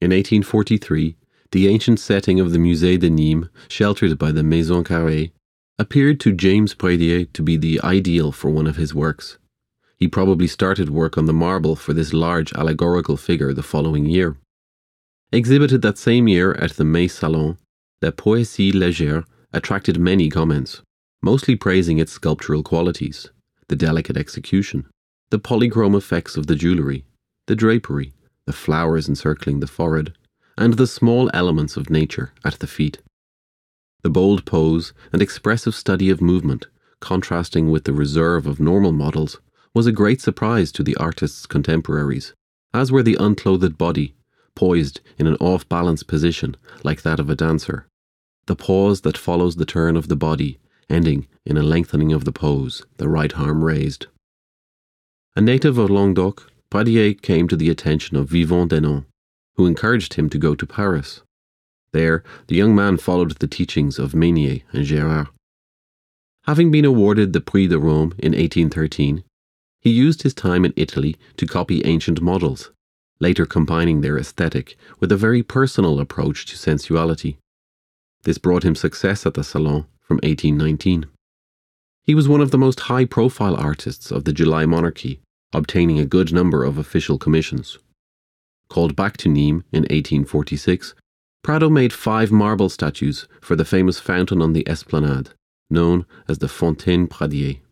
In 1843, the ancient setting of the Musée de Nîmes, sheltered by the Maison Carrée, appeared to James Pradier to be the ideal for one of his works. He probably started work on the marble for this large allegorical figure the following year. Exhibited that same year at the May Salon, La Poésie Légère attracted many comments, mostly praising its sculptural qualities, the delicate execution, the polychrome effects of the jewellery, the drapery, the flowers encircling the forehead, and the small elements of nature at the feet. The bold pose and expressive study of movement, contrasting with the reserve of normal models, was a great surprise to the artist's contemporaries, as were the unclothed body, poised in an off-balance position like that of a dancer, the pause that follows the turn of the body, ending in a lengthening of the pose, the right arm raised. A native of Languedoc, Pradier came to the attention of Vivant Denon, who encouraged him to go to Paris. There, the young man followed the teachings of Meunier and Gérard. Having been awarded the Prix de Rome in 1813, he used his time in Italy to copy ancient models, later combining their aesthetic with a very personal approach to sensuality. This brought him success at the Salon from 1819. He was one of the most high-profile artists of the July monarchy, obtaining a good number of official commissions. Called back to Nîmes in 1846, Prado made 5 marble statues for the famous fountain on the Esplanade, known as the Fontaine Pradier.